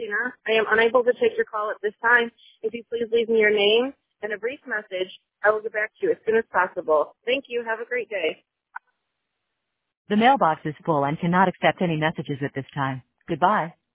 Tina. I am unable to take your call at this time. If you please leave me your name and a brief message, I will get back to you as soon as possible. Thank you. Have a great day. The mailbox is full and cannot accept any messages at this time. Goodbye.